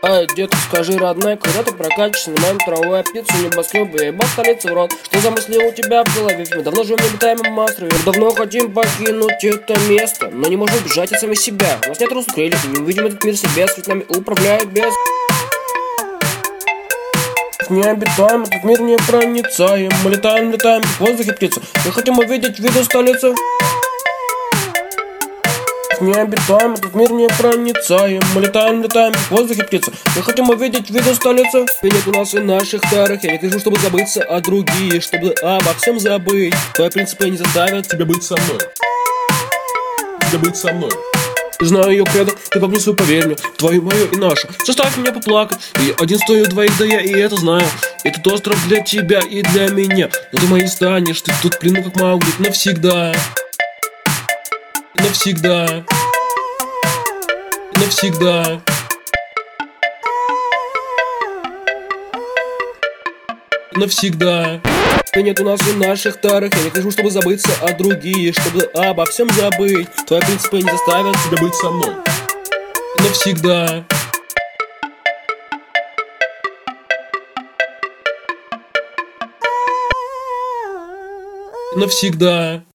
Детка, скажи, родная, когда ты прокатишься на моем травой птицу небоскребы, я ебал столицу в рот. Что за мысли у тебя в голове? Мы давно живем на обитаемом острове. Мы давно хотим покинуть это место, но не можем бежать от самих себя. У нас нет русских крыльев, и не увидим этот мир с небес, ведь нами управляет без. Не обитаем, этот мир не проницаем. Мы летаем в воздухе птицы. Мы хотим увидеть виды столицы. Не обитаем, этот мир не проницаем. Мы летаем в воздухе птицы. Мы хотим увидеть виды столицы. И нет у нас и наших старых. Я не кричу, чтобы забыться о других, чтобы обо всем забыть. Твои принципы не заставят тебя быть со мной. Тебя быть со мной. Знаю ее кредо, ты погни свою поверь, твою, мою и нашу. Заставь меня поплакать. И один стою, двоих, да я и это знаю. Этот остров для тебя и для меня. Но ты моей станешь, ты тут в плену как Маугли навсегда. Навсегда. Навсегда. Навсегда. И нет у нас и наших старых. Я не хочу, чтобы забыться о других, чтобы обо всем забыть. Твои принципы не заставят тебя быть со мной. Навсегда. Навсегда.